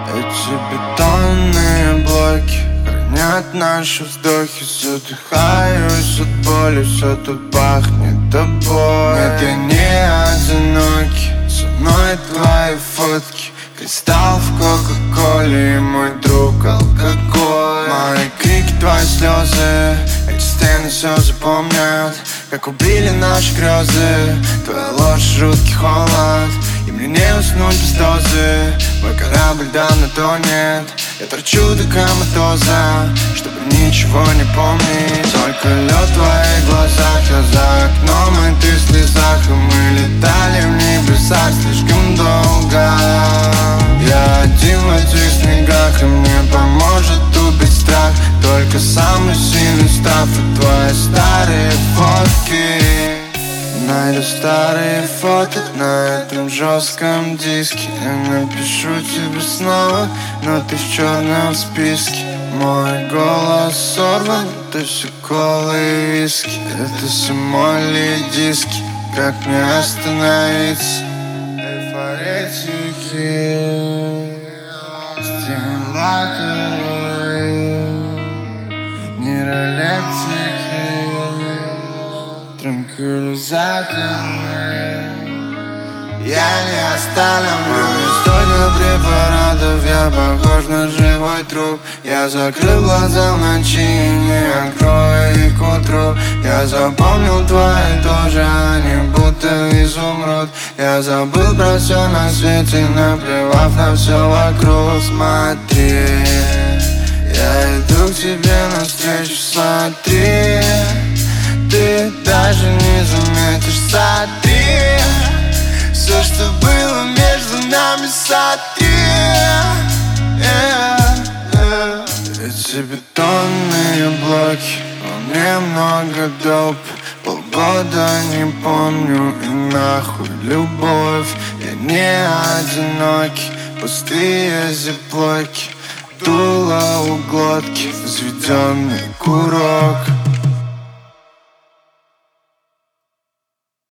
Эти бетонные блоки хранят наши вздохи. Задыхаюсь от боли, все тут пахнет тобой. Нет, я не одинокий, со мной твои фотки. Кристалл в кока-коле и мой друг алкоголь. Мои крики, твои слезы, эти стены все запомнят, как убили наши грезы. Твоя ложь, жуткий холод, и мне не уснуть без дозы. Мой корабль давно тонет, я торчу до коматоза, чтобы ничего не помнить. Только лед в твоих глазах, я за окном, и ты в слезах. И мы летали в небесах слишком долго. Я один в этих снегах, и мне поможет убить страх только самый сильный страх. И твои старые фотки. Найду старые фото на этом жестком диске. Я напишу тебе снова, но ты в черном списке. Мой голос сорван, это все колы и виски. Это самоли и диски, как мне остановиться? Эйфоретики, стимуляторы, нейролептики, транквилизаторы. Я не остановлю. Столько препаратов, я похож на живой труп. Я закрыл глаза в ночи и не открою их к утру. Я запомнил твои тоже, они будто изумруд. Я забыл про все на свете, наплевав на все вокруг. Смотри, я иду к тебе навстречу, смотри. Ты даже не заметишь, смотри. Все, что было между нами, смотри. Эти бетонные блоки, во мне много доп. Полгода не помню и нахуй любовь. Я не одинокий, пустые зиплоки, дуло у глотки, взведенный курок.